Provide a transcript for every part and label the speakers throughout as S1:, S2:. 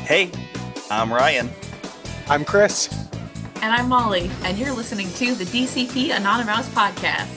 S1: Hey, I'm Ryan.
S2: I'm Chris.
S3: And I'm Molly, and you're listening to the DCP Anonymous podcast.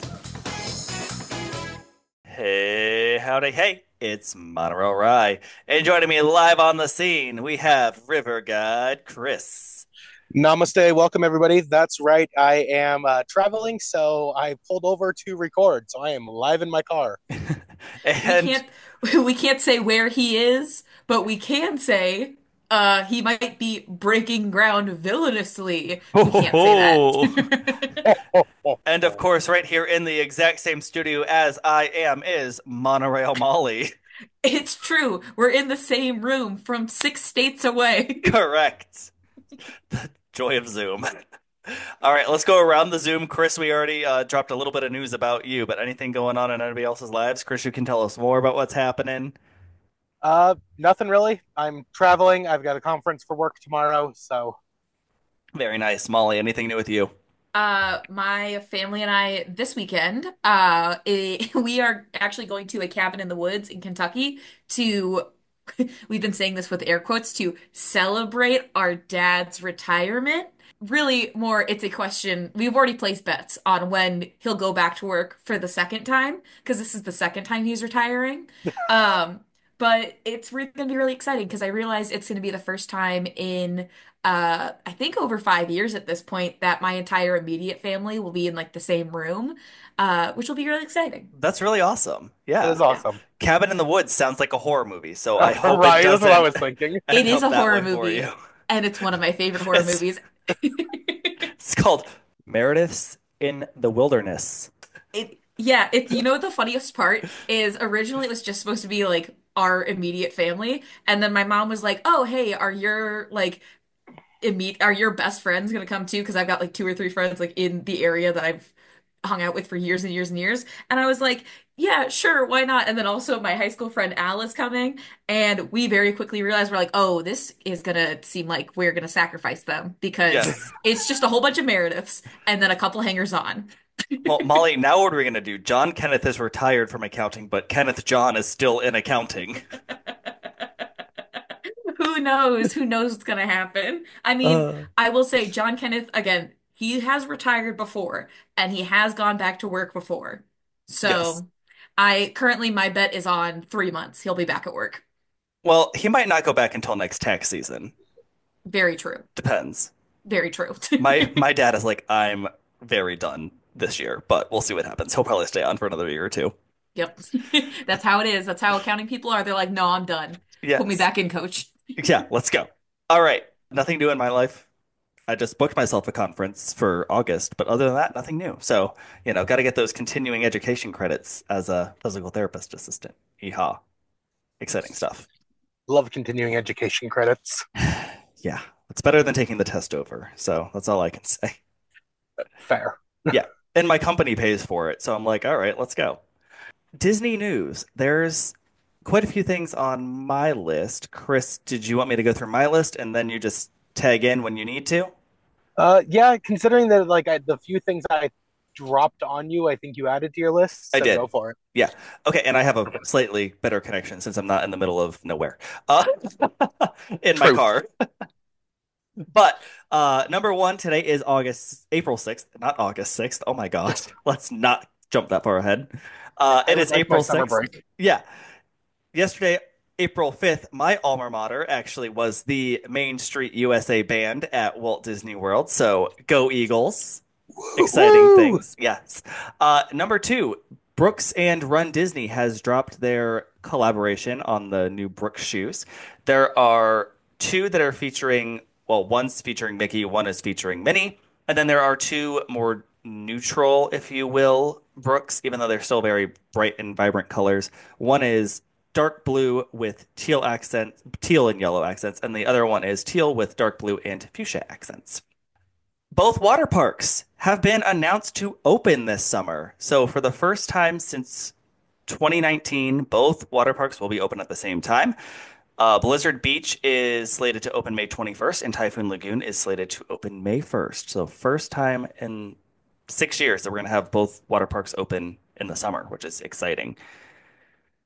S1: Hey, howdy, hey, it's Monorail Rye. And joining me live on the scene, we have River Guide Chris.
S2: Namaste. Welcome, everybody. That's right. I am traveling, so I pulled over to record. So I am live in my car.
S3: We
S1: And
S3: can't we can't say where he is, but we can say he might be breaking ground villainously.
S1: ho
S3: We
S1: ho
S3: can't say that.
S1: ho. And of course, right here in the exact same studio as I am is Monorail Molly.
S3: It's true. We're in the same room from 6 states away.
S1: Correct. The joy of Zoom. All right, let's go around the Zoom. Chris, we already dropped a little bit of news about you, but anything going on in anybody else's lives? Chris, you can tell us more about what's happening.
S2: Nothing really. I'm traveling. I've got a conference for work tomorrow. So
S1: Very nice. Molly, anything new with you?
S3: My family and I this weekend, we are actually going to a cabin in the woods in Kentucky to, we've been saying this with air quotes, to celebrate our dad's retirement. Really, more, it's a question. We've already placed bets on when he'll go back to work for the second time, because this is the second time he's retiring. Um, but it's going to be really exciting because I realize it's going to be the first time in I think over 5 years at this point that my entire immediate family will be in like the same room, which will be really exciting.
S1: That's really awesome.
S2: that
S1: Yeah.
S2: is awesome.
S1: Cabin in the Woods sounds like a horror movie, so I hope it
S2: Right. That's what I
S1: doesn't
S2: was thinking.
S3: It
S1: end
S3: is
S1: up
S3: a
S1: that
S3: horror
S1: way for you.
S3: movie, and it's one of my favorite horror
S1: It's
S3: movies.
S1: it's called Meredith's in the Wilderness.
S3: Yeah, it's you know what the funniest part is originally it was just supposed to be like our immediate family, and then my mom was like, "Oh, hey, are your best friends gonna come too? Because I've got like two or three friends like in the area that I've hung out with for years and years and years." And I was like, "Yeah, sure, why not?" And then also my high school friend Al is coming, and we very quickly realized we're like, "Oh, this is gonna seem like we're gonna sacrifice them because
S1: Yes.
S3: it's just a whole bunch of Merediths and then a couple hangers on."
S1: Well, Molly, now what are we going to do? John Kenneth is retired from accounting, but Kenneth John is still in accounting.
S3: Who knows? Who knows what's gonna happen? I mean,
S1: Uh,
S3: I will say John Kenneth again, he has retired before and he has gone back to work before.
S1: yes.
S3: So I currently my bet is on 3 months. He'll be back at work.
S1: Well, he might not go back until next tax season.
S3: Very true.
S1: Depends.
S3: Very true.
S1: My dad is like, I'm very done this year, but we'll see what happens. He'll probably stay on for another year or two.
S3: Yep. That's how it is. That's how accounting people are. They're like, no, I'm done. Put me
S1: Yes.
S3: back in, coach.
S1: Yeah, let's go. All right. Nothing new in my life. I just booked myself a conference for August, but other than that, nothing new. So, got to get those continuing education credits as a physical therapist assistant. Yeehaw. Exciting stuff.
S2: Love continuing education credits.
S1: Yeah, it's better than taking the test over. So that's all I can say.
S2: Fair.
S1: Yeah. And my company pays for it. So I'm like, all right, let's go. Disney news. There's quite a few things on my list. Chris, did you want me to go through my list and then you just tag in when you need to?
S2: Yeah. Considering that, the few things I dropped on you, I think you added to your list.
S1: I
S2: So
S1: did.
S2: go for it.
S1: Yeah. Okay. And I have a slightly better connection since I'm not in the middle of nowhere in my
S2: Truth.
S1: car. But number one today is April 6th, not August 6th. Oh my gosh. Let's not jump that far ahead.
S2: I
S1: It
S2: would
S1: is
S2: like my
S1: April
S2: summer
S1: 6th.
S2: break.
S1: Yeah. Yesterday, April 5th, my alma mater actually was the Main Street USA band at Walt Disney World. So go Eagles. Exciting
S2: Woo!
S1: things. Yes. Number two, Brooks and Run Disney has dropped their collaboration on the new Brooks shoes. There are two that are featuring, well, one's featuring Mickey, one is featuring Minnie. And then there are two more neutral, if you will, Brooks, even though they're still very bright and vibrant colors. One is dark blue with teal and yellow accents, and the other one is teal with dark blue and fuchsia accents. Both water parks have been announced to open this summer. So, for the first time since 2019, both water parks will be open at the same time. Blizzard Beach is slated to open May 21st, and Typhoon Lagoon is slated to open May 1st. So, first time in 6 years that we're going to have both water parks open in the summer, which is exciting.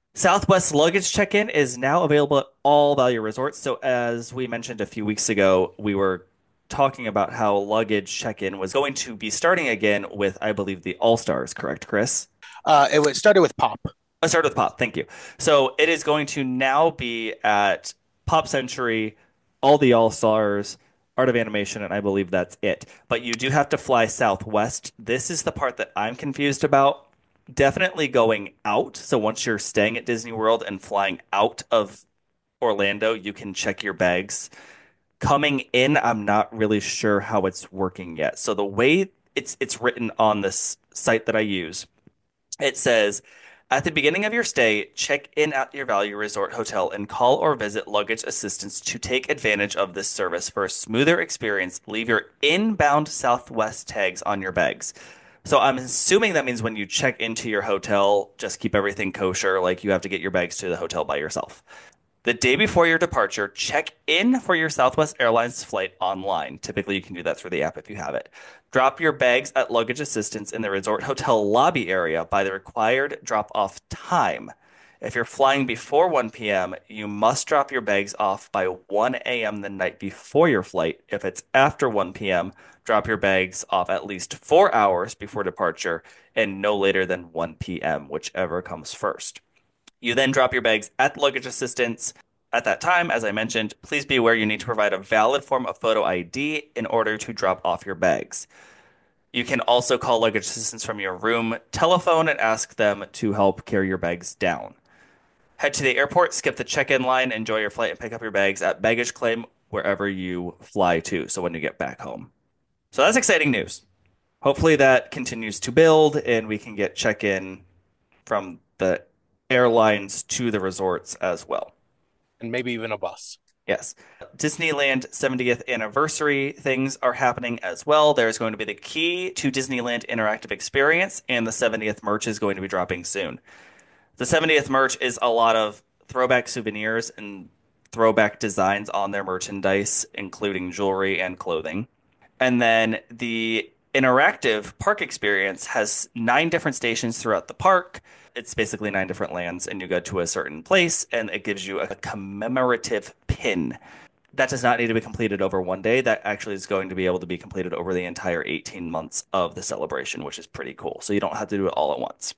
S1: Southwest luggage check-in is now available at all value resorts. So as we mentioned a few weeks ago, we were talking about how luggage check-in was going to be starting again with, I believe, the All-Stars, correct, Chris?
S2: Started with Pop.
S1: Let's start with Pop. Thank you. So it is going to now be at Pop Century, all the All Stars, Art of Animation, and I believe that's it. But you do have to fly Southwest. This is the part that I'm confused about. Definitely going out. So once you're staying at Disney World and flying out of Orlando, you can check your bags. Coming in, I'm not really sure how it's working yet. So the way it's written on this site that I use, it says, at the beginning of your stay, check in at your value resort hotel and call or visit luggage assistance to take advantage of this service. For a smoother experience, leave your inbound Southwest tags on your bags. So I'm assuming that means when you check into your hotel, just keep everything kosher, like you have to get your bags to the hotel by yourself. The day before your departure, check in for your Southwest Airlines flight online. Typically, you can do that through the app if you have it. Drop your bags at luggage assistance in the resort hotel lobby area by the required drop off time. If you're flying before 1 p.m., you must drop your bags off by 1 a.m. the night before your flight. If it's after 1 p.m., drop your bags off at least 4 hours before departure and no later than 1 p.m., whichever comes first. You then drop your bags at luggage assistance. At that time, as I mentioned, please be aware you need to provide a valid form of photo ID in order to drop off your bags. You can also call luggage assistance from your room telephone and ask them to help carry your bags down. Head to the airport, skip the check-in line, enjoy your flight, and pick up your bags at baggage claim wherever you fly to. So when you get back home. So that's exciting news. Hopefully that continues to build and we can get check-in from the airlines to the resorts as well.
S2: And maybe even a bus.
S1: Yes. Disneyland 70th anniversary things are happening as well. There's going to be the key to Disneyland interactive experience, and the 70th merch is going to be dropping soon. The 70th merch is a lot of throwback souvenirs and throwback designs on their merchandise, including jewelry and clothing. And then the interactive park experience has 9 different stations throughout the park. It's basically 9 different lands, and you go to a certain place, and it gives you a commemorative pin. That does not need to be completed over one day. That actually is going to be able to be completed over the entire 18 months of the celebration, which is pretty cool. So you don't have to do it all at once.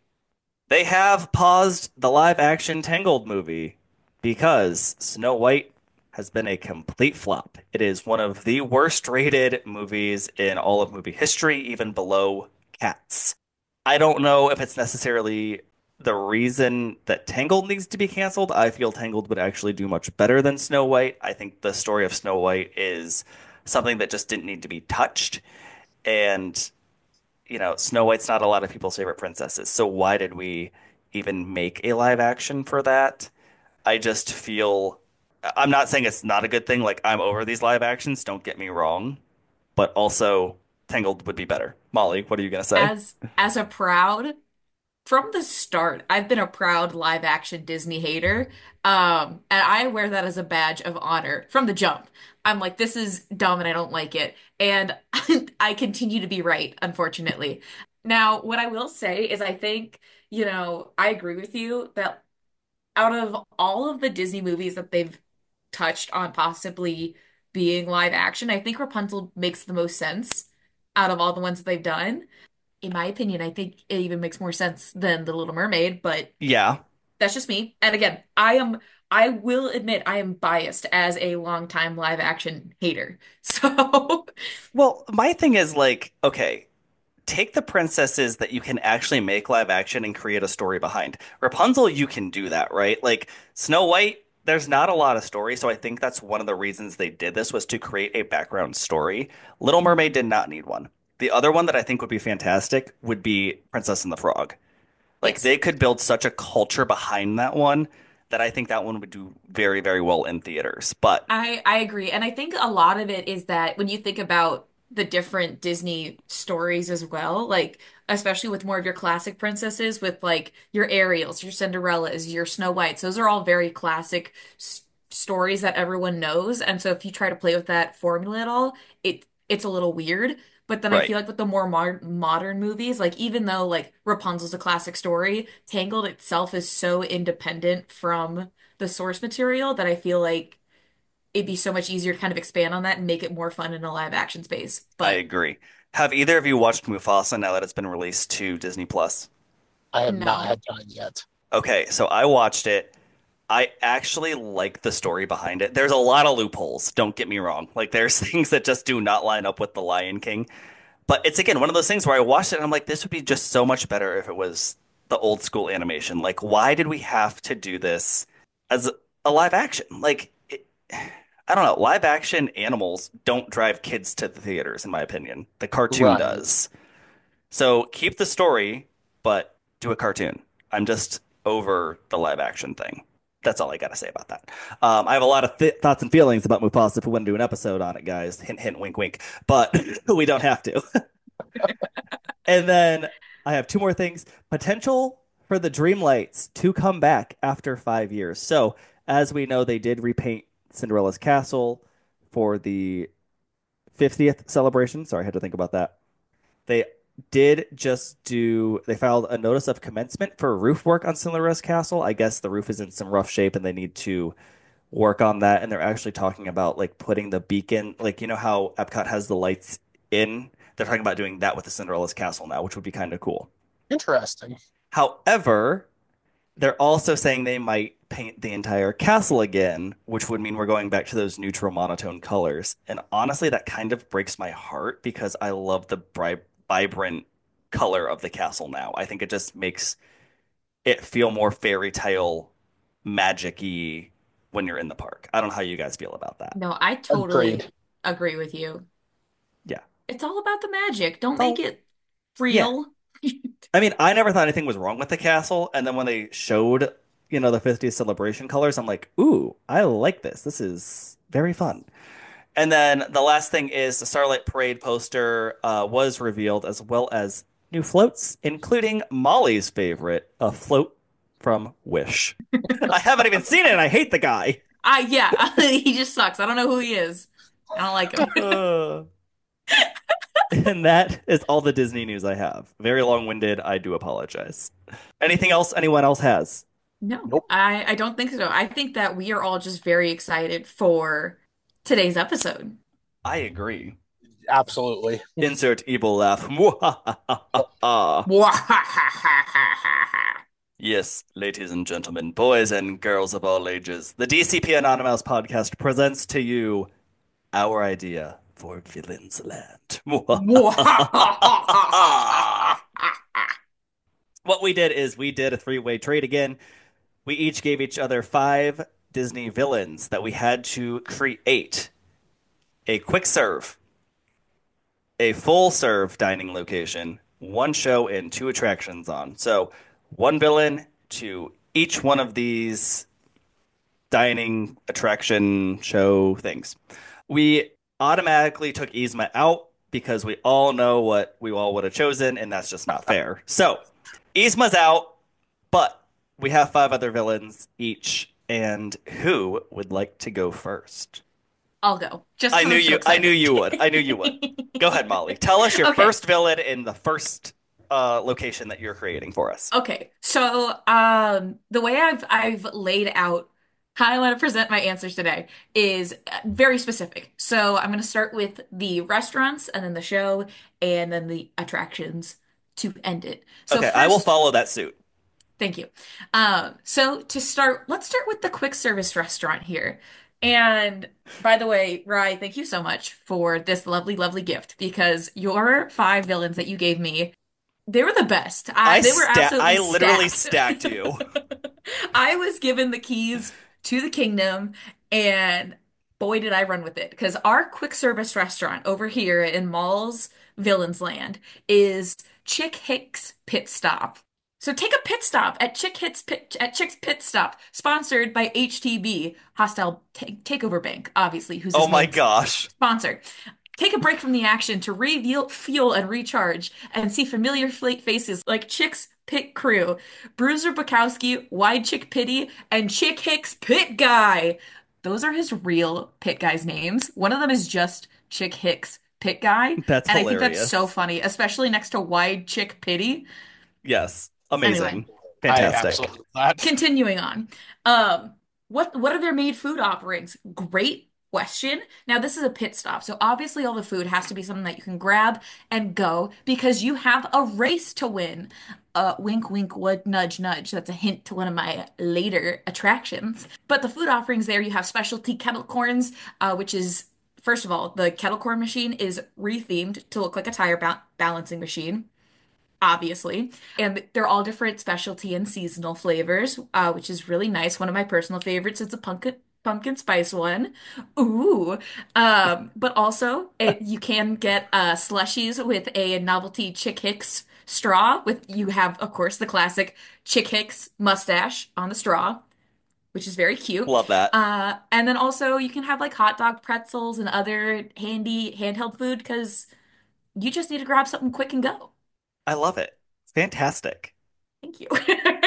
S1: They have paused the live action Tangled movie because Snow White has been a complete flop. It is one of the worst rated movies in all of movie history, even below Cats. I don't know if it's necessarily the reason that Tangled needs to be canceled. I feel Tangled would actually do much better than Snow White. I think the story of Snow White is something that just didn't need to be touched. And Snow White's not a lot of people's favorite princesses. So why did we even make a live action for that? I just feel I'm not saying it's not a good thing. Like I'm over these live actions, don't get me wrong, but also Tangled would be better. Molly, what are you gonna say?
S3: As a proud from the start, I've been a proud live action Disney hater. And I wear that as a badge of honor from the jump. I'm like, this is dumb and I don't like it. And I continue to be right, unfortunately. Now, what I will say is I think, I agree with you that out of all of the Disney movies that they've touched on possibly being live action, I think Rapunzel makes the most sense out of all the ones that they've done. In my opinion, I think it even makes more sense than The Little Mermaid, but
S1: Yeah.
S3: that's just me. And again, I will admit I am biased as a longtime live action hater. So
S1: Well, my thing is like, okay, take the princesses that you can actually make live action and create a story behind. Rapunzel, you can do that, right? Like Snow White, there's not a lot of story, so I think that's one of the reasons they did this was to create a background story. Little Mermaid did not need one. The other one that I think would be fantastic would be Princess and the Frog. Like
S3: yes.
S1: they could build such a culture behind that one that I think that one would do very, very well in theaters. But
S3: I agree. And I think a lot of it is that when you think about the different Disney stories as well, like especially with more of your classic princesses, with like your Ariels, your Cinderellas, your Snow Whites, those are all very classic stories that everyone knows. And so if you try to play with that formula at all, it's a little weird. But then I
S1: Right.
S3: feel like with the more modern movies, like even though like Rapunzel's a classic story, Tangled itself is so independent from the source material that I feel like it'd be so much easier to kind of expand on that and make it more fun in a live action space.
S1: I
S3: But
S1: agree. Have either of you watched Mufasa now that it's been released to Disney Plus?
S2: I have not
S3: no.
S2: had time yet.
S1: Okay, so I watched it. I actually like the story behind it. There's a lot of loopholes, don't get me wrong. Like there's things that just do not line up with The Lion King. But it's again one of those things where I watched it and I'm like, this would be just so much better if it was the old school animation. Like, why did we have to do this as a live action? I don't know. Live action animals don't drive kids to the theaters, in my opinion. The cartoon
S2: Right.
S1: does. So keep the story, but do a cartoon. I'm just over the live action thing. That's all I got to say about that. I have a lot of th thoughts and feelings about Mufasa if we want to do an episode on it, guys. Hint, hint, wink, wink. But we don't have to. And then I have two more things. Potential for the Dreamlights to come back after 5 years. So, as we know, they did repaint Cinderella's castle for the 50th celebration. Sorry, I had to think about that. They did just they filed a notice of commencement for roof work on Cinderella's castle. I guess the roof is in some rough shape and they need to work on that. And they're actually talking about like putting the beacon, like, you know how Epcot has the lights in? They're talking about doing that with the Cinderella's castle now, which would be kind of cool.
S2: Interesting.
S1: However, they're also saying they might paint the entire castle again, which would mean we're going back to those neutral monotone colors. And honestly, that kind of breaks my heart because I love the vibrant color of the castle now. I think it just makes it feel more fairy tale magic-y when you're in the park. I don't know how you guys feel about that.
S3: No, I totally
S2: Agreed.
S3: agree with you.
S1: Yeah.
S3: It's all about the magic. Don't make
S1: So,
S3: it
S1: yeah.
S3: real.
S1: I mean, I never thought anything was wrong with the castle, and then when they showed, the 50th celebration colors, I'm like, ooh, I like this. This is very fun. And then the last thing is the Starlight Parade poster was revealed, as well as new floats, including Molly's favorite, a float from Wish. I haven't even seen it, and I hate the guy.
S3: Yeah, he just sucks. I don't know who he is. I don't like him.
S1: Uh, and that is all the Disney news I have. Very long-winded. I do apologize. Anything else anyone else has?
S3: No,
S2: Nope.
S3: I don't think so. I think that we are all just very excited for today's episode.
S1: I agree.
S2: Absolutely.
S1: Insert evil laugh. Yes, ladies and gentlemen, boys and girls of all ages, the DCP Anonymous podcast presents to you our idea for Villain's Land. What we did is we did a three-way trade again. We each gave each other five Disney villains that we had to create a quick serve, a full serve dining location, one show, and two attractions on. So, one villain to each one of these dining attraction show things. We automatically took Yzma out because we all know what we all would have chosen, and that's just not fair. So, Yzma's out, but we have five other villains each. And who would like to go first?
S3: I'll go just
S1: I
S3: because
S1: knew
S3: I'm so
S1: you. I knew
S3: excited.
S1: you would. I knew you would. Go ahead, Molly. Tell us your
S3: Okay.
S1: first villain in the first location that you're creating for us.
S3: Okay. So, the way I've laid out how I want to present my answers today is very specific. So, I'm going to start with the restaurants and then the show and then the attractions to end it. So,
S1: Okay, I will
S3: first,
S1: follow that suit.
S3: thank you. So to start, let's start with the quick service restaurant here. And by the way, Rye, thank you so much for this lovely, lovely gift because your five villains that you gave me, they were the best. They were absolutely
S1: I literally
S3: stacked.
S1: stacked you.
S3: I was given the keys to the kingdom, and boy, did I run with it. Because our quick service restaurant over here in Mall's Villains Land is Chick Hicks Pit Stop. So take a pit stop at Chick's Pit Stop, sponsored by HTB, Hostile Takeover Bank, obviously, who's
S1: Oh
S3: his
S1: my
S3: main
S1: gosh.
S3: sponsor. Take a break from the action to reveal, fuel, and recharge, and see familiar faces like Chick's Pit Crew, Bruiser Bukowski, Wide Chick Pity, and Chick Hicks Pit Guy. Those are his real pit guys' names. One of them is just Chick Hicks pit guy.
S1: That's
S3: And I think that's so
S1: hilarious.
S3: funny, especially next to Wide Chick Pity.
S1: Yes.
S3: Anyway,
S1: Amazing.
S2: I
S1: Fantastic.
S2: absolutely love that.
S3: continuing on. Um, what are their made food offerings? Great question. Now this is a pit stop, so obviously all the food has to be something that you can grab and go because you have a race to win. Wink, wink, wood, nudge, nudge. That's a hint to one of my later attractions. But the food offerings there, you have specialty kettle corns, which is first of all, the kettle corn machine is rethemed to look like a tire balancing machine obviously. And they're all different specialty and seasonal flavors, which is really nice. One of my personal favorites is a pumpkin spice one. Ooh. But also you can get slushies with a novelty Chick Hicks straw with you have, of course, the classic Chick Hicks mustache on the straw, which is very cute.
S1: Love that.
S3: And then also you can have like hot dog pretzels and other handy handheld food because you just need to grab something quick and go.
S1: I love it. Fantastic.
S3: Thank you.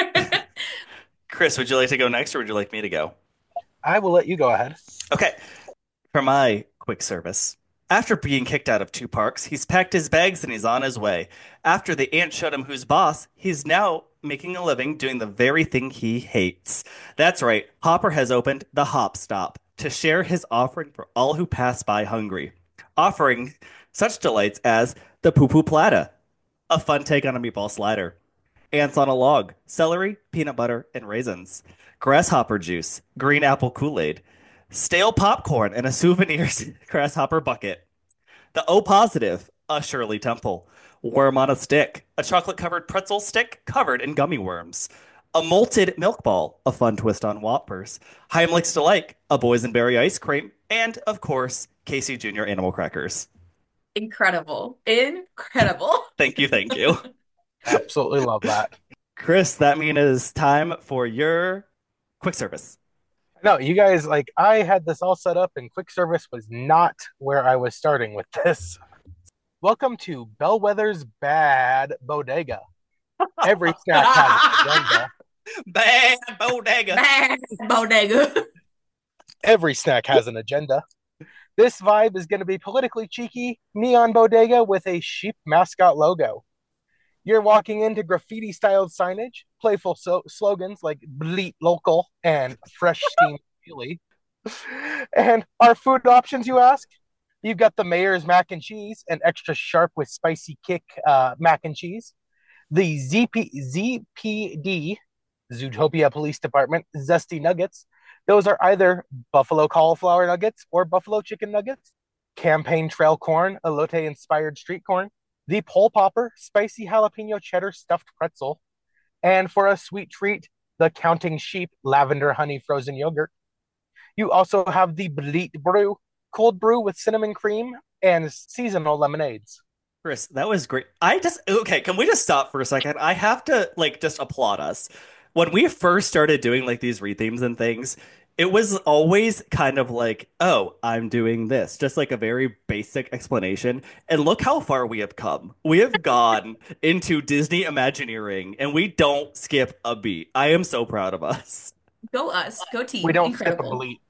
S1: Chris, would you like to go next or would you like me to go?
S2: I will let you go ahead.
S1: Okay. For my quick service. After being kicked out of two parks, he's packed his bags and he's on his way. After the ant showed him who's boss, he's now making a living doing the very thing he hates. That's right, Hopper has opened the Hop Stop to share his offering for all who pass by hungry, offering such delights as the Poo Poo Plata, a fun take on a meatball slider, ants on a log, celery, peanut butter, and raisins, grasshopper juice, green apple Kool-Aid, stale popcorn, and a souvenir grasshopper bucket. The O positive, a Shirley Temple. Worm on a stick, a chocolate covered pretzel stick covered in gummy worms. A malted milk ball, a fun twist on Whoppers. Heimlich's Delight, a boysenberry ice cream. And, of course, Casey Jr. animal crackers.
S3: Incredible. Incredible.
S1: Thank you, thank you.
S2: Absolutely love that.
S1: Chris, that means it's time for your quick service.
S2: No, you guys, like, I had this all set up, and quick service was not where I was starting with this. Welcome to Bellwether's Bad Bodega. Every snack has an agenda.
S1: Bad bodega.
S3: Bad bodega.
S2: Every snack has an agenda. This vibe is going to be politically cheeky, neon bodega with a sheep mascot logo. You're walking into graffiti styled signage, playful slogans like bleat local and fresh steamed chili. And our food options, you ask? You've got the mayor's mac and cheese, an extra sharp with spicy kick mac and cheese. The ZPD, Zootopia Police Department, zesty nuggets. Those are either buffalo cauliflower nuggets or buffalo chicken nuggets. Campaign trail corn, elote inspired street corn. The pole popper, spicy jalapeno cheddar stuffed pretzel. And for a sweet treat, the counting sheep lavender honey frozen yogurt. You also have the bleat brew, cold brew with cinnamon cream and seasonal lemonades.
S1: Chris, that was great. Okay, can we just stop for a second? I have to like just applaud us. When we first started doing like these rethemes and things, it was always kind of like, oh, I'm doing this, just like a very basic explanation. And look how far we have come. We have gone into Disney Imagineering and we don't skip a beat. I am so proud of us.
S3: Go us. Go
S2: We
S3: team.
S2: don't skip a
S3: Incredible.
S2: bleat.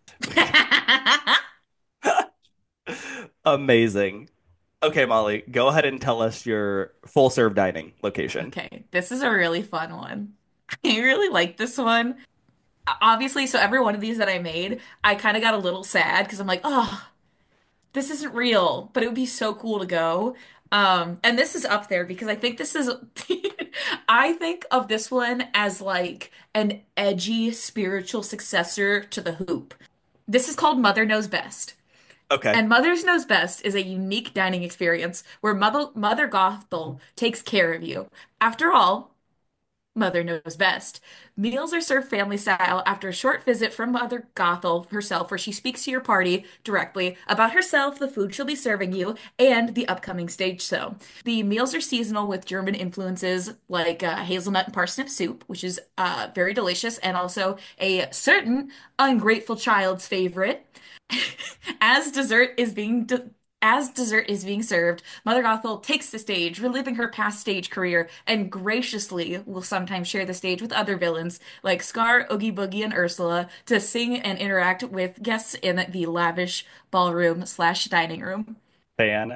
S1: Amazing. Okay, Molly, go ahead and tell us your full serve dining location.
S3: Okay, this is a really fun one. I really like this one. Obviously, so every one of these that I made, I kind of got a little sad because I'm like, oh, this isn't real, but it would be so cool to go. And this is up there because I think this is, I think of this one as like an edgy spiritual successor to the Hoop. This is called Mother Knows Best.
S1: Okay.
S3: And Mother's Knows Best is a unique dining experience where Mother Gothel takes care of you. After all, Mother knows best. Meals are served family style after a short visit from Mother Gothel herself, where she speaks to your party directly about herself, the food she'll be serving you, and the upcoming stage show. The meals are seasonal with German influences like hazelnut and parsnip soup, which is very delicious, and also a certain ungrateful child's favorite. As dessert is being as dessert is being served, Mother Gothel takes the stage, reliving her past stage career, and graciously will sometimes share the stage with other villains like Scar, Oogie Boogie, and Ursula to sing and interact with guests in the lavish ballroom slash dining room.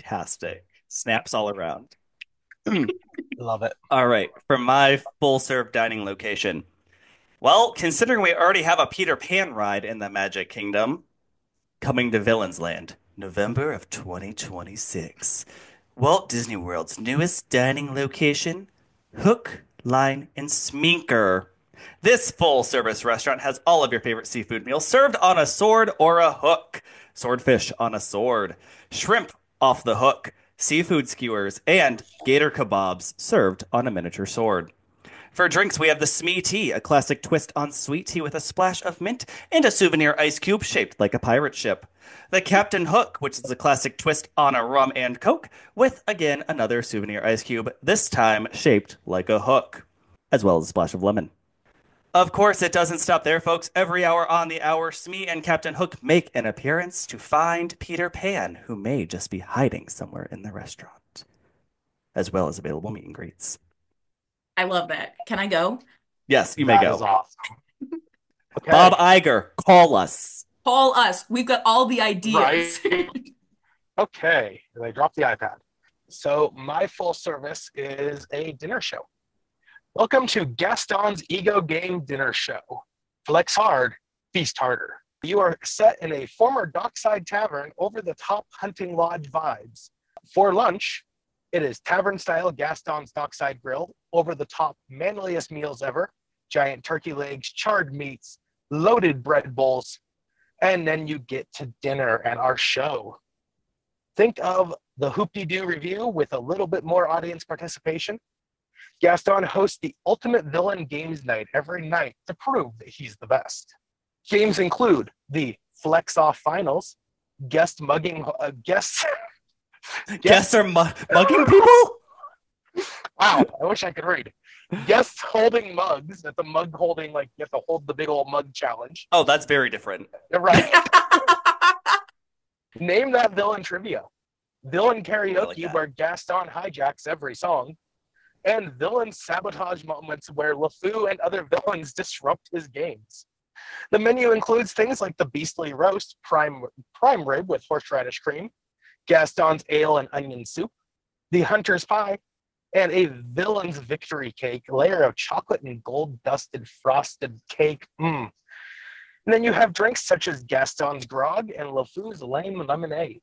S1: Fantastic. Snaps all around.
S2: Love it.
S1: All right, for my full serve dining location. Well, considering we already have a Peter Pan ride in the Magic Kingdom, coming to Villains Land, November of 2026. Walt Disney World's newest dining location, Hook, Line, and Sminker. This full service restaurant has all of your favorite seafood meals served on a sword or a hook. Swordfish on a sword, shrimp off the hook, seafood skewers, and gator kebabs served on a miniature sword. For drinks, we have the Smee Tea, a classic twist on sweet tea with a splash of mint and a souvenir ice cube shaped like a pirate ship. The Captain Hook, which is a classic twist on a rum and coke, with again another souvenir ice cube, this time shaped like a hook, as well as a splash of lemon. Of course, it doesn't stop there, folks. Every hour on the hour, Smee and Captain Hook make an appearance to find Peter Pan, who may just be hiding somewhere in the restaurant, as well as available meet and greets.
S3: I love that. Can I go?
S1: Yes, you may
S2: That is
S1: go.
S2: awesome. Okay.
S1: Bob Iger, call us.
S3: Call us. We've got all the ideas.
S2: Right. Okay. And I dropped the iPad. So my full service is a dinner show. Welcome to Gaston's Ego Game Dinner Show. Flex hard, feast harder. You are set in a former dockside tavern over the top hunting lodge vibes. For lunch, it is tavern-style Gaston's Dockside Grill, over-the-top manliest meals ever, giant turkey legs, charred meats, loaded bread bowls, and then you get to dinner at our show. Think of the Hoop-de-Doo review with a little bit more audience participation. Gaston hosts the Ultimate Villain Games Night every night to prove that he's the best. Games include the Flex Off Finals, guests
S1: Guests are mugging people?
S2: Wow, I wish I could read. Guests holding mugs. That's a mug holding, like you have to hold the big old mug challenge.
S1: Oh, that's very different.
S2: Right. Name that villain trivia. Villain karaoke
S1: that.
S2: where Gaston hijacks every song. And villain sabotage moments where LeFou and other villains disrupt his games. The menu includes things like the Beastly Roast, prime rib with horseradish cream, Gaston's ale and onion soup, the Hunter's Pie, and a villain's victory cake, layer of chocolate and gold dusted frosted cake. And then you have drinks such as Gaston's Grog and LeFou's Lame Lemonade.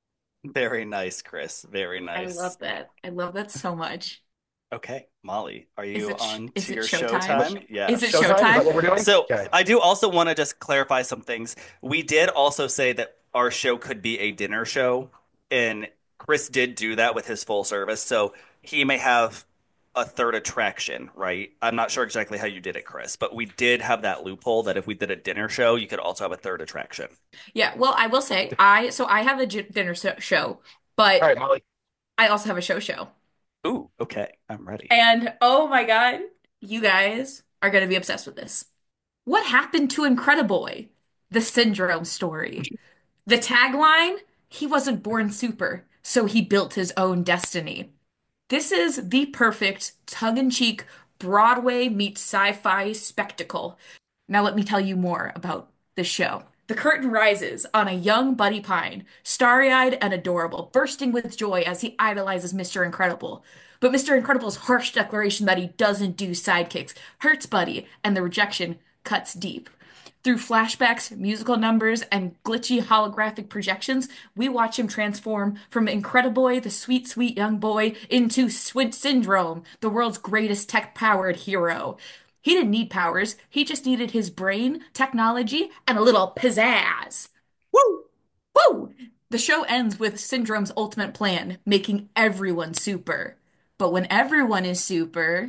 S1: Very nice, Chris. Very
S3: I
S1: nice.
S3: love that. I love that so much.
S1: Okay, Molly, are you on
S3: is
S1: to
S3: it
S1: your
S3: showtime?
S1: showtime? Yeah.
S3: Is it
S2: Showtime? Is that
S3: showtime?
S2: what we're doing?
S1: So
S2: Okay.
S1: I do also want to just clarify some things. We did also say that our show could be a dinner show, and Chris did do that with his full service. So he may have a third attraction, right? I'm not sure exactly how you did it, Chris, but we did have that loophole that if we did a dinner show, you could also have a third attraction.
S3: Yeah, well, I will say, I have a dinner show, but
S2: All right, Molly.
S3: I also have a show.
S1: Ooh, okay, I'm ready.
S3: And oh my God, you guys are going to be obsessed with this. What happened to Incrediboy? The syndrome story. The tagline, he wasn't born super, so he built his own destiny. This is the perfect tongue-in-cheek Broadway meets sci-fi spectacle. Now let me tell you more about the show. The curtain rises on a young Buddy Pine, starry-eyed and adorable, bursting with joy as he idolizes Mr. Incredible. But Mr. Incredible's harsh declaration that he doesn't do sidekicks hurts Buddy, and the rejection cuts deep. Through flashbacks, musical numbers, and glitchy holographic projections, we watch him transform from Incrediboy, the sweet, sweet young boy, into Swint Syndrome, the world's greatest tech-powered hero. He didn't need powers, he just needed his brain, technology, and a little pizzazz. Woo! Woo! The show ends with Syndrome's ultimate plan, making everyone super. But when everyone is super,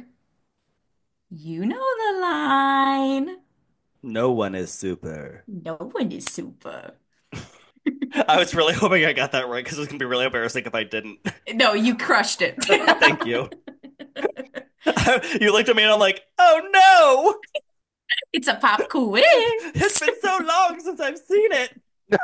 S3: you know the line.
S1: No one is super.
S3: No one is super.
S1: I was really hoping I got that right because it was going to be really embarrassing if I didn't.
S3: No, you crushed it.
S1: Thank you. You looked at me and I'm like, oh no!
S3: It's a pop quiz.
S1: It's been so long since I've seen it.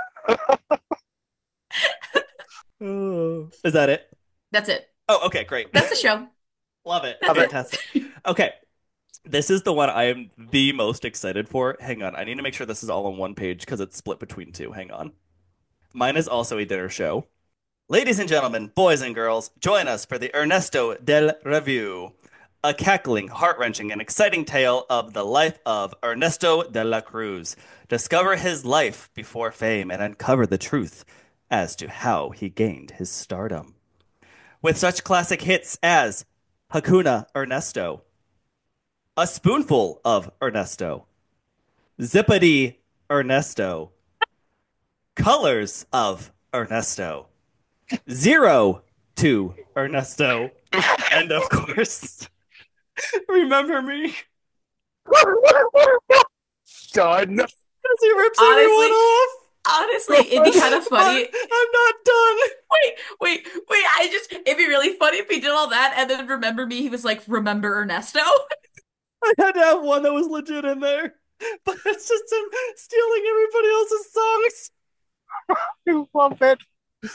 S1: Oh. Is that it?
S3: That's it.
S1: Oh, okay, great.
S3: That's the show.
S1: Love it.
S3: That's it.
S1: Fantastic. Okay. This is the one I am the most excited for. Hang on. I need to make sure this is all on one page because it's split between two. Hang on. Mine is also a dinner show. Ladies and gentlemen, boys and girls, join us for the Ernesto del Review, a cackling, heart-wrenching, and exciting tale of the life of Ernesto de la Cruz. Discover his life before fame and uncover the truth as to how he gained his stardom. With such classic hits as Hakuna Ernesto, A Spoonful of Ernesto, Zippity Ernesto, Colors of Ernesto, Zero to Ernesto, and of course, remember me
S2: Done.
S1: as he rips everyone
S3: Honestly,
S1: off.
S3: honestly, it'd be kind of funny.
S1: I'm not done.
S3: Wait. It'd be really funny if he did all that and then remember me. He was like, remember Ernesto?
S1: I had to have one that was legit in there, but it's just him stealing everybody else's songs.
S2: I love it.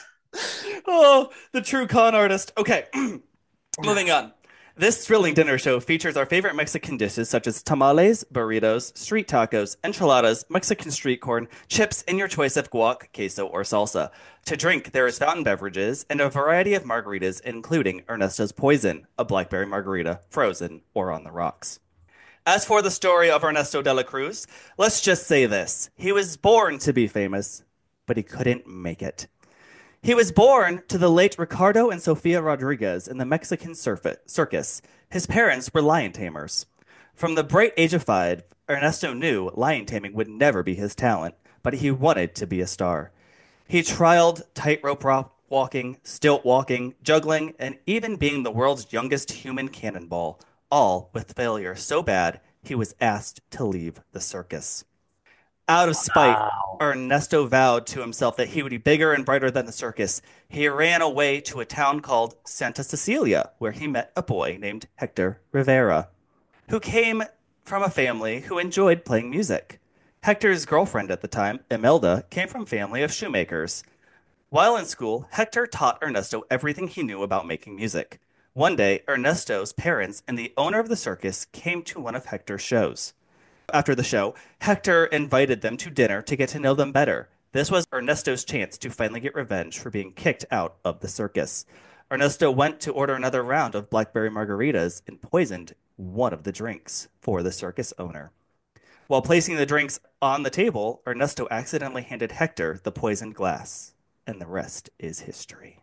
S1: Oh, the true con artist. Okay, moving on. This thrilling dinner show features our favorite Mexican dishes such as tamales, burritos, street tacos, enchiladas, Mexican street corn, chips, and your choice of guac, queso, or salsa. To drink, there is fountain beverages and a variety of margaritas, including Ernesto's Poison, a blackberry margarita, frozen or on the rocks. As for the story of Ernesto de la Cruz, let's just say this. He was born to be famous, but he couldn't make it. He was born to the late Ricardo and Sofia Rodriguez in the Mexican circus. His parents were lion tamers. From the bright age of 5, Ernesto knew lion taming would never be his talent, but he wanted to be a star. He trialed tightrope walking, stilt walking, juggling, and even being the world's youngest human cannonball, all with failure so bad he was asked to leave the circus. Out of spite,
S2: Wow.
S1: Ernesto vowed to himself that he would be bigger and brighter than the circus. He ran away to a town called Santa Cecilia, where he met a boy named Hector Rivera, who came from a family who enjoyed playing music. Hector's girlfriend at the time, Imelda, came from a family of shoemakers. While in school, Hector taught Ernesto everything he knew about making music. One day, Ernesto's parents and the owner of the circus came to one of Hector's shows. After the show, Hector invited them to dinner to get to know them better. This was Ernesto's chance to finally get revenge for being kicked out of the circus. Ernesto went to order another round of blackberry margaritas and poisoned one of the drinks for the circus owner. While placing the drinks on the table, Ernesto accidentally handed Hector the poisoned glass, and the rest is history.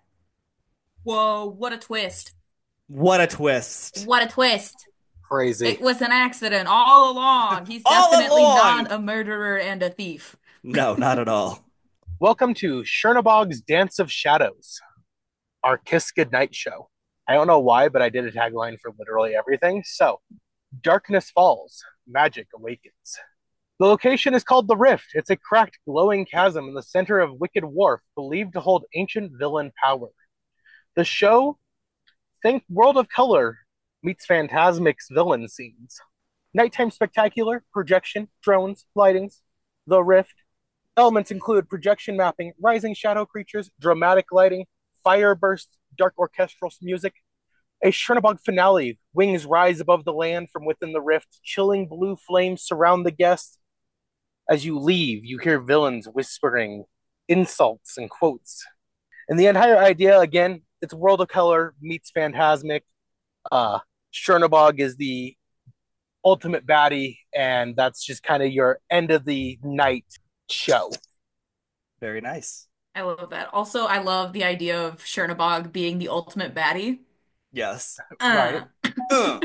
S3: Whoa, what a twist.
S1: What a twist!
S3: What a twist.
S2: Crazy.
S3: It was an accident all along. He's
S1: All
S3: definitely
S1: along!
S3: not a murderer and a thief.
S1: No, not at all.
S2: Welcome to Chernobog's Dance of Shadows, our Kiss Goodnight show. I don't know why, but I did a tagline for literally everything. So, darkness falls, magic awakens. The location is called The Rift. It's a cracked, glowing chasm in the center of Wicked Wharf, believed to hold ancient villain power. The show, think World of Color meets Phantasmic's villain scenes. Nighttime spectacular, projection, drones, lightings. The Rift. Elements include projection mapping, rising shadow creatures, dramatic lighting, fire bursts, dark orchestral music. A Chernobog finale. Wings rise above the land from within the rift. Chilling blue flames surround the guests. As you leave, you hear villains whispering insults and quotes. And the entire idea, again, it's World of Color meets Phantasmic. Chernobog is the ultimate baddie, and that's just kind of your end of the night show.
S1: Very nice.
S3: I love that. Also, I love the idea of Chernobog being the ultimate baddie.
S1: Yes.
S3: Uh,
S2: Right.
S1: Uh,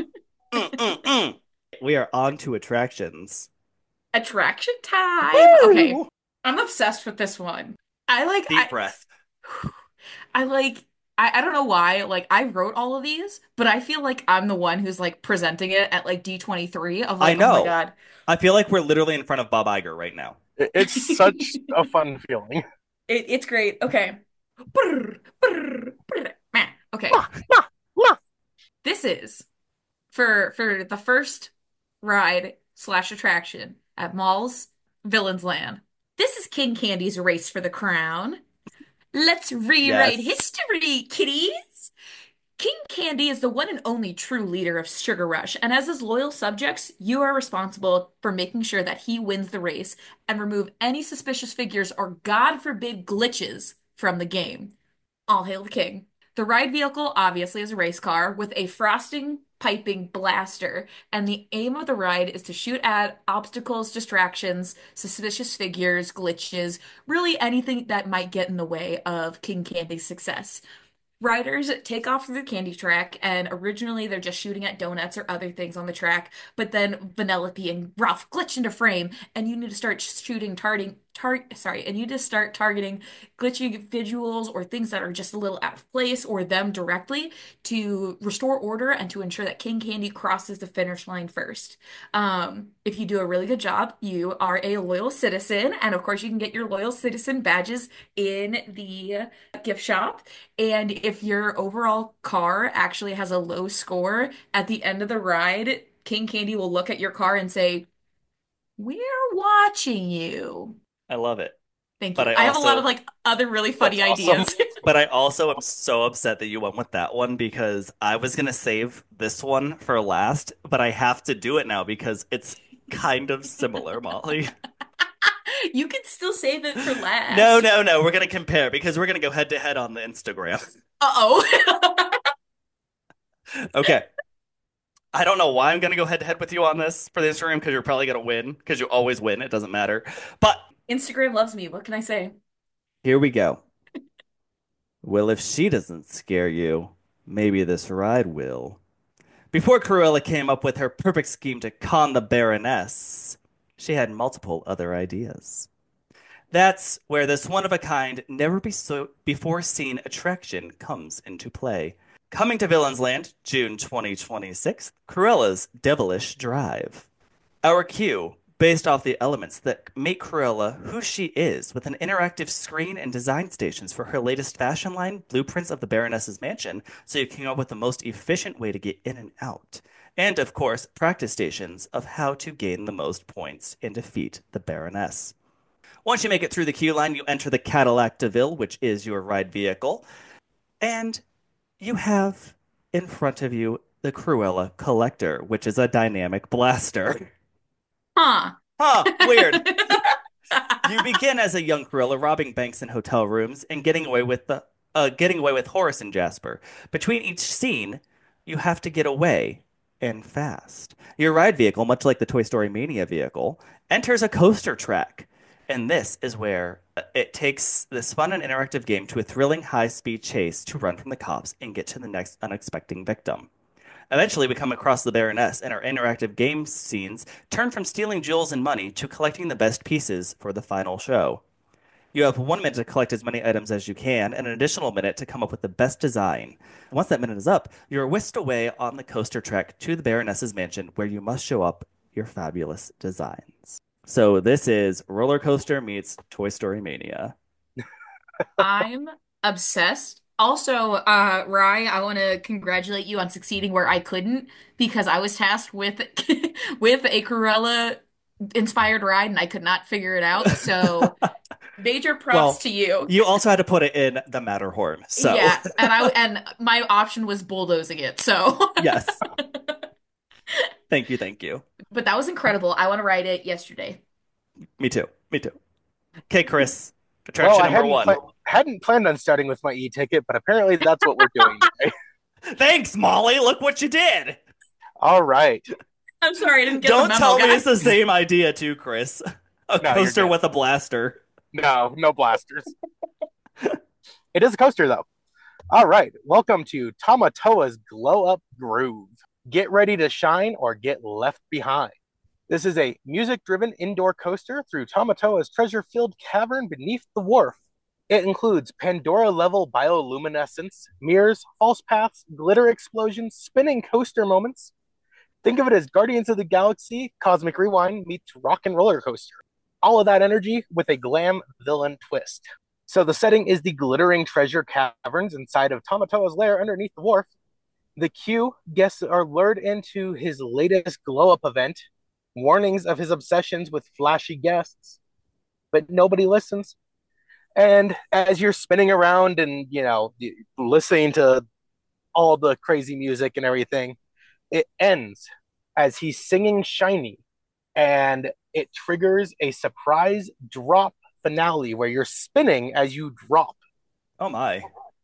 S1: mm. We are on to attractions.
S3: attraction time. Okay.
S1: Woo!
S3: I'm obsessed with this one. I like
S1: Deep breath.
S3: I like I don't know why, like I wrote all of these, but I feel like I'm the one who's like presenting it at like D23 of
S1: I
S3: like, oh my
S1: know.
S3: God.
S1: I feel like we're literally in front of Bob Iger right now.
S2: It's such a fun feeling.
S3: It's great. Okay. Brr, brr, brr. Meh. Okay. This is for the first ride slash attraction at Mall's Villains Land. This is King Candy's race for the crown. Let's rewrite
S1: Yes.
S3: history, kiddies. King Candy is the one and only true leader of Sugar Rush, and as his loyal subjects, you are responsible for making sure that he wins the race and remove any suspicious figures or, God forbid, glitches from the game. All hail the king. The ride vehicle obviously is a race car with a frosting piping blaster, and the aim of the ride is to shoot at obstacles, distractions, suspicious figures, glitches, really anything that might get in the way of King Candy's success. Riders take off through the candy track, and originally they're just shooting at donuts or other things on the track, but then Vanellope and Ralph glitch into frame, and you need to start shooting, and you just start targeting glitchy visuals or things that are just a little out of place or them directly to restore order and to ensure that King Candy crosses the finish line first. If you do a really good job, you are a loyal citizen, and of course, you can get your loyal citizen badges in the gift shop. And if your overall car actually has a low score at the end of the ride, King Candy will look at your car and say, "We're watching you."
S1: I love it.
S3: Thank
S1: But
S3: you.
S1: I
S3: I have a lot of
S1: also
S3: like other really
S2: That's
S3: funny
S2: awesome.
S3: ideas.
S1: but I also am so upset that you went with that one because I was gonna save this one for last, but I have to do it now because it's kind of similar, Molly.
S3: You can still save it for
S1: No,
S3: last.
S1: no, no. We're gonna compare because we're gonna go head to head on the Instagram.
S3: Uh-oh.
S1: Okay. I don't know why I'm gonna go head to head with you on this for the Instagram because you're probably gonna win because you always win. It doesn't matter. But
S3: Instagram loves me. What can I say?
S1: here we go. Well, if she doesn't scare you, maybe this ride will. Before Cruella came up with her perfect scheme to con the Baroness, she had multiple other ideas. That's where this one of a kind, never be so before seen attraction comes into play. Coming to Villains Land, June 2026, Cruella's Devilish Drive. Our queue, based off the elements that make Cruella who she is, with an interactive screen and design stations for her latest fashion line, blueprints of the Baroness's mansion, so you can come up with the most efficient way to get in and out. And of course, practice stations of how to gain the most points and defeat the Baroness. Once you make it through the queue line, you enter the Cadillac DeVille, which is your ride vehicle, and you have in front of you the Cruella Collector, which is a dynamic blaster.
S3: Huh.
S1: Huh, weird. You begin as a young Cruella robbing banks and hotel rooms and getting away with Horace and Jasper. Between each scene, you have to get away and fast. Your ride vehicle, much like the Toy Story Mania vehicle, enters a coaster track. And this is where it takes this fun and interactive game to a thrilling high-speed chase to run from the cops and get to the next unexpected victim. Eventually, we come across the Baroness, and our interactive game scenes turn from stealing jewels and money to collecting the best pieces for the final show. You have 1 minute to collect as many items as you can, and an additional minute to come up with the best design. Once that minute is up, you're whisked away on the coaster track to the Baroness's mansion, where you must show up your fabulous designs. So this is Roller Coaster meets Toy Story Mania.
S3: I'm obsessed. Also, Rye, I want to congratulate you on succeeding where I couldn't because I was tasked with with a Cruella inspired ride and I could not figure it out. So, major props
S1: Well,
S3: to you.
S1: you also had to put it in the Matterhorn, so
S3: Yeah, and my option was bulldozing it. So,
S1: yes. Thank you, thank you.
S3: but that was incredible. I want to ride it yesterday.
S1: Me too. Me too. Okay, Chris,
S2: Well,
S1: attraction
S2: I
S1: number one.
S2: hadn't planned on starting with my e-ticket, but apparently that's what we're doing today.
S1: Thanks, Molly. Look what you did.
S2: All right.
S3: I'm sorry, I didn't get the
S1: Don't
S3: memo,
S1: tell me it's the
S3: guys.
S1: same idea, too, Chris. A
S2: No, you're
S1: coaster
S2: good.
S1: with a blaster.
S2: No, no blasters. It is a coaster though. All right. Welcome to Tamatoa's Glow Up Groove. Get ready to shine or get left behind. This is a music-driven indoor coaster through Tamatoa's treasure-filled cavern beneath the wharf. It includes Pandora-level bioluminescence, mirrors, false paths, glitter explosions, spinning coaster moments. Think of it as Guardians of the Galaxy Cosmic Rewind meets Rock and Roller Coaster. All of that energy with a glam villain twist. So the setting is the glittering treasure caverns inside of Tamatoa's lair underneath the wharf. The queue guests are lured into his latest glow up event, warnings of his obsessions with flashy guests, but nobody listens. And as you're spinning around and, listening to all the crazy music and everything, it ends as he's singing Shiny, and it triggers a surprise drop finale where you're spinning as you drop.
S1: Oh, my.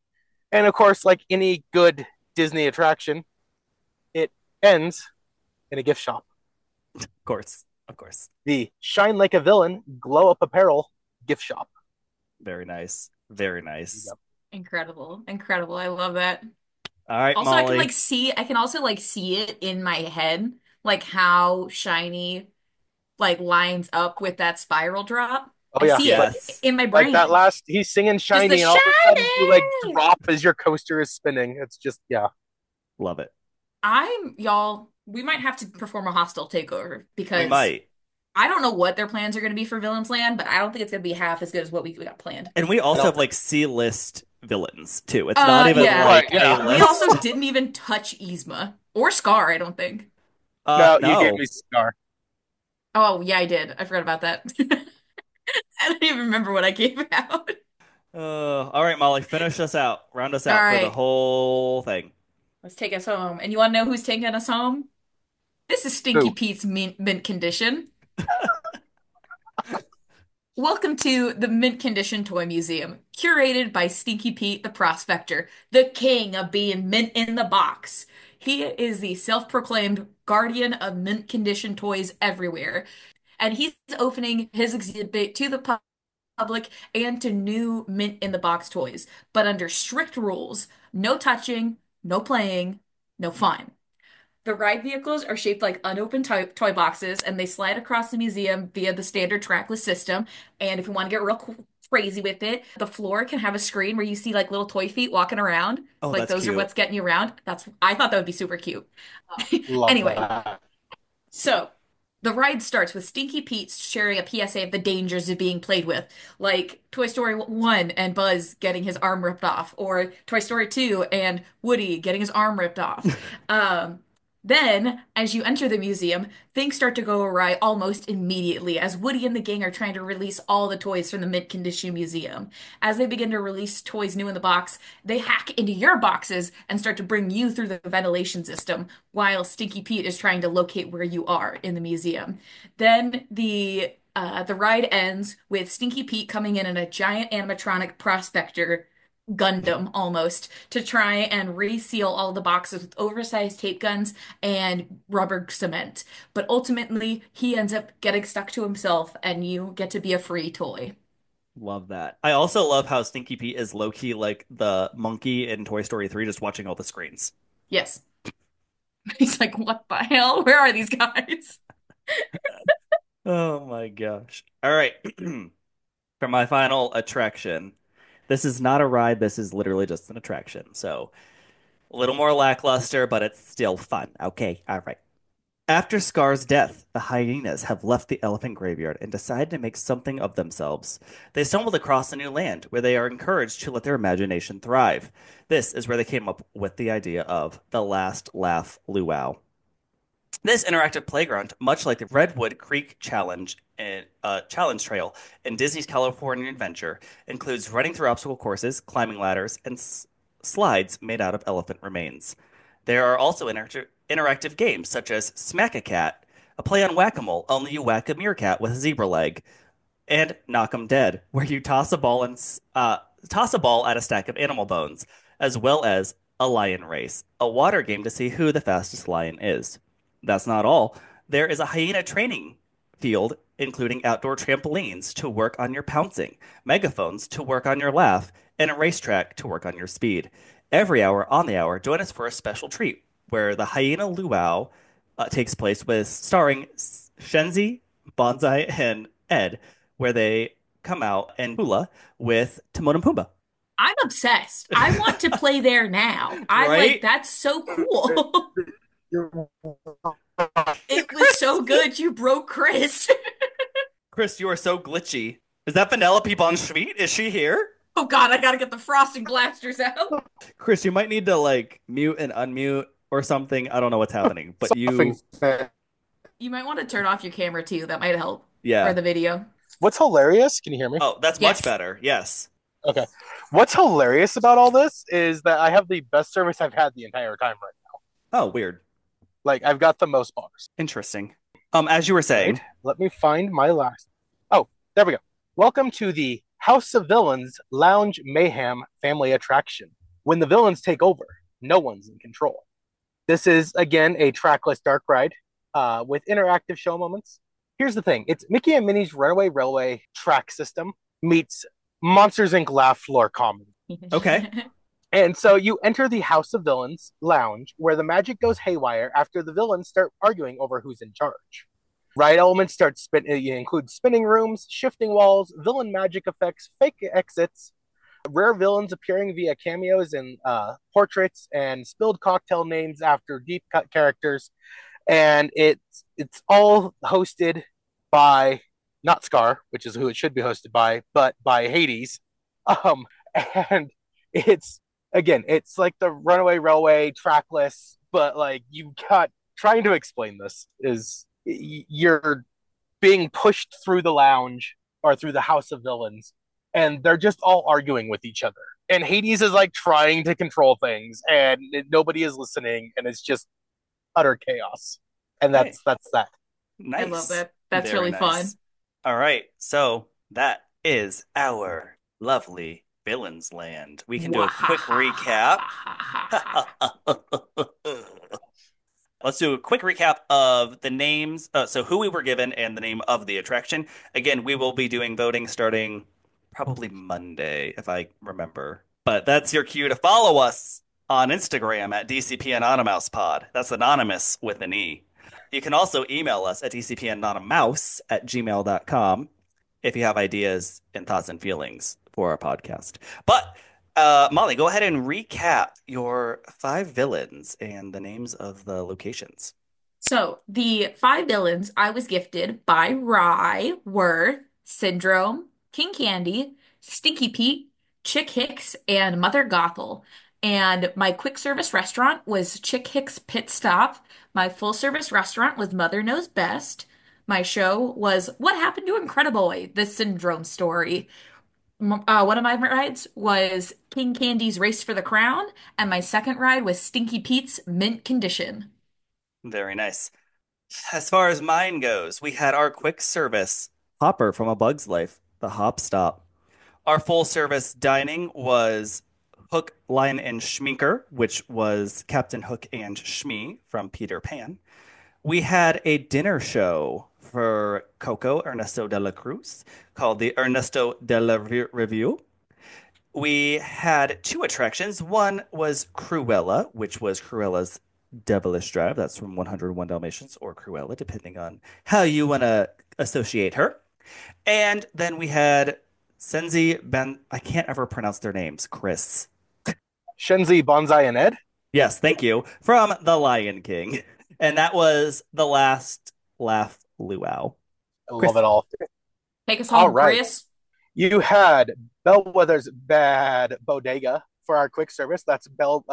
S2: And of course, like any good Disney attraction, it ends in a gift shop.
S1: Of course. Of course.
S2: The Shine Like a Villain Glow Up Apparel gift shop.
S1: Very nice. Very nice.
S2: Yep.
S3: Incredible. Incredible. I love that.
S1: All right,
S3: Also,
S1: Molly.
S3: I can also like see it in my head, like how shiny like lines up with that spiral drop.
S2: Oh
S3: I
S2: yeah,
S3: see it
S1: Yes.
S3: in my
S2: like that
S3: brain.
S2: last he's singing
S3: Just the
S2: Shiny, and all of a sudden you like
S3: shiny.
S2: drop as your coaster is spinning. It's just yeah.
S1: Love it.
S3: Y'all, we might have to perform a hostile takeover
S1: We
S3: because
S1: might.
S3: I don't know what their plans are going to be for Villains Land, but I don't think it's going to be half as good as what we got planned.
S1: And we
S2: I
S1: also
S2: don't
S1: have
S2: think.
S1: like C-list villains too. It's not even
S3: Yeah.
S2: Right,
S1: like a
S2: yeah.
S3: We also
S1: list.
S3: didn't even touch Yzma or Scar, I don't think.
S2: No, you gave
S1: No.
S2: me Scar.
S3: Oh, yeah, I did. I forgot about that. I don't even remember what I gave out.
S1: All right, Molly, finish us out. Round us
S3: All
S1: out for the
S3: right,
S1: whole thing.
S3: let's take us home. And you want to know who's taking us home? This is Stinky
S2: Who?
S3: Pete's mint condition. Welcome to the Mint Condition Toy Museum, curated by Stinky Pete the Prospector, the king of being mint in the box. He is the self-proclaimed guardian of mint condition toys everywhere, and he's opening his exhibit to the public and to new mint in the box toys, but under strict rules: no touching, no playing, no fun. The ride vehicles are shaped like unopened toy boxes, and they slide across the museum via the standard trackless system. And if you want to get real crazy with it, the floor can have a screen where you see like little toy feet walking around.
S1: Oh,
S3: Like
S1: that's
S3: those are
S1: cute.
S3: what's getting you around. I thought that would be super cute.
S2: Love
S3: Anyway,
S2: that.
S3: so the ride starts with Stinky Pete sharing a PSA of the dangers of being played with, like Toy Story 1 and Buzz getting his arm ripped off, or Toy Story 2 and Woody getting his arm ripped off. Um, then, as you enter the museum, things start to go awry almost immediately as Woody and the gang are trying to release all the toys from the Mint Condition Museum. As they begin to release toys new in the box, they hack into your boxes and start to bring you through the ventilation system, while Stinky Pete is trying to locate where you are in the museum. Then the ride ends with Stinky Pete coming in a giant animatronic prospector Gundam almost to try and reseal all the boxes with oversized tape guns and rubber cement. But ultimately, he ends up getting stuck to himself, and you get to be a free toy.
S1: Love that. I also love how Stinky Pete is low key like the monkey in Toy Story 3, just watching all the screens.
S3: Yes. He's like, what the hell? Where are these guys?
S1: Oh my gosh. All right. For my final attraction, this is not a ride. This is literally just an attraction. So a little more lackluster, but it's still fun. Okay. All right. After Scar's death, the hyenas have left the elephant graveyard and decided to make something of themselves. They stumbled across a new land where they are encouraged to let their imagination thrive. This is where they came up with the idea of the Last Laugh Luau. This interactive playground, much like the Redwood Creek Challenge Trail in Disney's California Adventure, includes running through obstacle courses, climbing ladders, and slides made out of elephant remains. There are also interactive games such as Smack a Cat, a play on whack-a-mole, only you whack a meerkat with a zebra leg, and Knock 'em Dead, where you toss a ball at a stack of animal bones, as well as a lion race, a water game to see who the fastest lion is. That's not all. There is a hyena training field, including outdoor trampolines to work on your pouncing, megaphones to work on your laugh, and a racetrack to work on your speed. Every hour on the hour, join us for a special treat where the Hyena Luau takes place with starring Shenzi, Bonsai, and Ed, where they come out and hula with Timon and Pumbaa.
S3: I'm obsessed. I want to play there now.
S1: Right?
S3: That's so cool.
S2: You're
S3: It was so good you broke Chris.
S1: Chris, you are so glitchy. Is that Vanellope Bonsuite? Is she here?
S3: Oh God, I gotta get the frosting blasters out.
S1: Chris, you might need to like mute and unmute or something. I don't know what's happening, but
S2: something.
S3: You might want to turn off your camera too. That might help. Or
S1: yeah.
S3: the video.
S2: What's hilarious? Can you hear me?
S1: Oh, that's much
S3: Yes.
S1: better. Yes.
S2: Okay. What's hilarious about all this is that I have the best service I've had the entire time right now.
S1: Oh, weird.
S2: Like I've got the most bars.
S1: Interesting. As you were
S2: Right?
S1: saying,
S2: Let me find my last. Oh, there we go. Welcome to the House of Villains Lounge Mayhem family attraction. When the villains take over, no one's in control. This is, again, a trackless dark ride with interactive show moments. Here's the thing it's Mickey and Minnie's Runaway Railway track system meets Monsters Inc. laugh floor comedy.
S1: Okay.
S2: And so you enter the House of Villains lounge where the magic goes haywire after the villains start arguing over who's in charge. Ride elements include spinning rooms, shifting walls, villain magic effects, fake exits, rare villains appearing via cameos and portraits, and spilled cocktail names after deep cut characters. And it's all hosted by not Scar, which is who it should be hosted by, but by Hades. Um, and it's again, it's like the Runaway Railway trackless, but like you got trying to explain this is you're being pushed through the lounge or through the House of Villains, and they're just all arguing with each other. And Hades is like trying to control things, and nobody is listening, and it's just utter chaos. And
S1: Hey,
S2: that's that.
S3: I love
S1: nice.
S3: that. That's
S1: Very
S3: really
S1: nice.
S3: fun.
S1: All right. So that is our lovely Villains Land. We can do a quick recap. Let's do a quick recap of the names. So, who we were given and the name of the attraction. Again, we will be doing voting starting probably Monday, if I remember. But that's your cue to follow us on Instagram at DCP Anonymous Pod. That's anonymous with an E. You can also email us at dcpanonymous@gmail.com if you have ideas and thoughts and feelings for our podcast. But Molly, go ahead and recap your five villains and the names of the locations.
S3: So, the five villains I was gifted by Rye were Syndrome, King Candy, Stinky Pete, Chick Hicks, and Mother Gothel. And my quick service restaurant was Chick Hicks Pit Stop. My full service restaurant was Mother Knows Best. My show was What Happened to Incrediboy, the Syndrome story. One of my rides was King Candy's Race for the Crown, and my second ride was Stinky Pete's Mint Condition.
S1: Very nice. As far as mine goes, we had our quick service Hopper from A Bug's Life, the Hop Stop. Our full service dining was Hook, Line, and Schminker, which was Captain Hook and Shmee from Peter Pan. We had a dinner show for Coco Ernesto de la Cruz called the Ernesto de la Review. We had two attractions. One was Cruella, which was Cruella's Devilish Drive. That's from 101 Dalmatians or Cruella, depending on how you want to associate her. And then we had Senzi Ben. I can't ever pronounce their names. Chris.
S2: Shenzi, Bonsai, and Ed.
S1: Yes, thank you. From The Lion King. And that was the last laugh luau.
S2: I love
S1: Chris.
S2: it all.
S3: Take us
S2: All
S3: home,
S2: right.
S3: Chris.
S2: You had Bellwether's Bad Bodega for our quick service. That's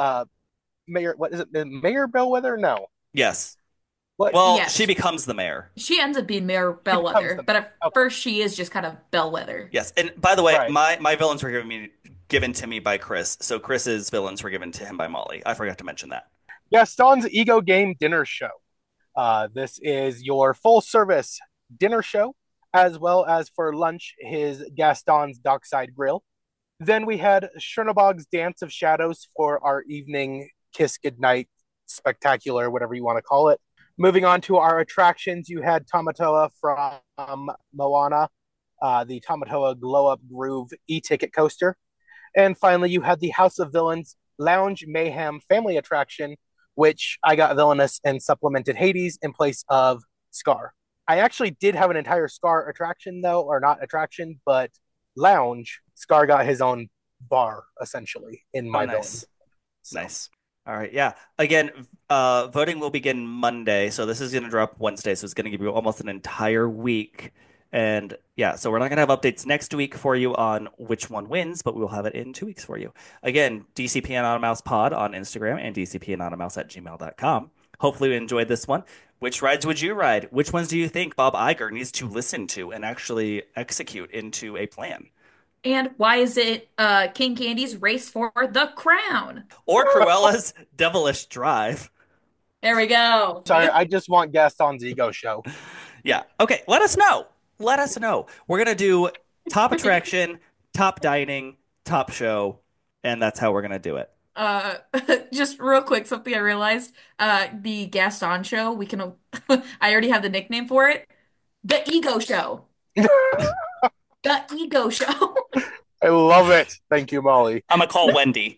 S2: Mayor. What is it? Mayor Bellwether? No.
S1: Yes.
S2: What?
S1: Well, she
S3: Yes.
S1: becomes the mayor.
S3: She ends up being Mayor
S2: She becomes
S3: Bellwether,
S2: the
S3: but at
S2: okay.
S3: first she is just kind of Bellwether.
S1: Yes. And by the way,
S2: Right.
S1: my villains were given to me by Chris. So Chris's villains were given to him by Molly. I forgot to mention that.
S2: Gaston's Ego Game Dinner Show. This is your full service dinner show, as well as for lunch, his Gaston's Dockside Grill. Then we had Chernobog's Dance of Shadows for our evening Kiss Goodnight spectacular, whatever you want to call it. Moving on to our attractions, you had Tamatoa from Moana, the Tamatoa Glow Up Groove e-ticket coaster. And finally, you had the House of Villains Lounge Mayhem family attraction, which I got Villainous and supplemented Hades in place of Scar. I actually did have an entire Scar attraction, though, or not attraction, but lounge. Scar got his own bar, essentially, in my
S1: Oh, nice.
S2: villain. So,
S1: Nice. All right. Yeah. Again, voting will begin Monday. So this is going to drop Wednesday. So it's going to give you almost an entire week. And yeah, so we're not going to have updates next week for you on which one wins, but we will have it in 2 weeks for you. Again, DCP Anonymous Pod on Instagram and dcpanonymous@gmail.com. Hopefully you enjoyed this one. Which rides would you ride? Which ones do you think Bob Iger needs to listen to and actually execute into a plan?
S3: And why is it King Candy's Race for the Crown?
S1: Or Cruella's Devilish Drive?
S3: There we go.
S2: sorry, I just want Gaston's Ego Show.
S1: Yeah. Okay. Let us know. Let us know. We're going to do top attraction, top dining, top show, and that's how we're going to do it.
S3: Uh, just real quick, something I realized. The Gaston show, we can, I already have the nickname for it. The Ego Show. The Ego Show.
S2: I love it. Thank you, Molly.
S1: I'm gonna call Wendy.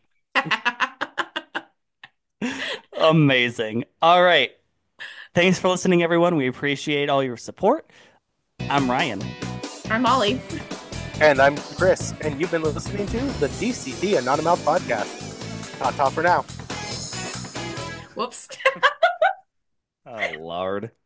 S1: Amazing. All right. Thanks for listening, everyone. We appreciate all your support. I'm Ryan.
S3: I'm Molly.
S2: And I'm Chris, and you've been listening to the DCP Anonymous podcast. Ta-ta for now.
S3: Whoops.
S1: Oh, Lord.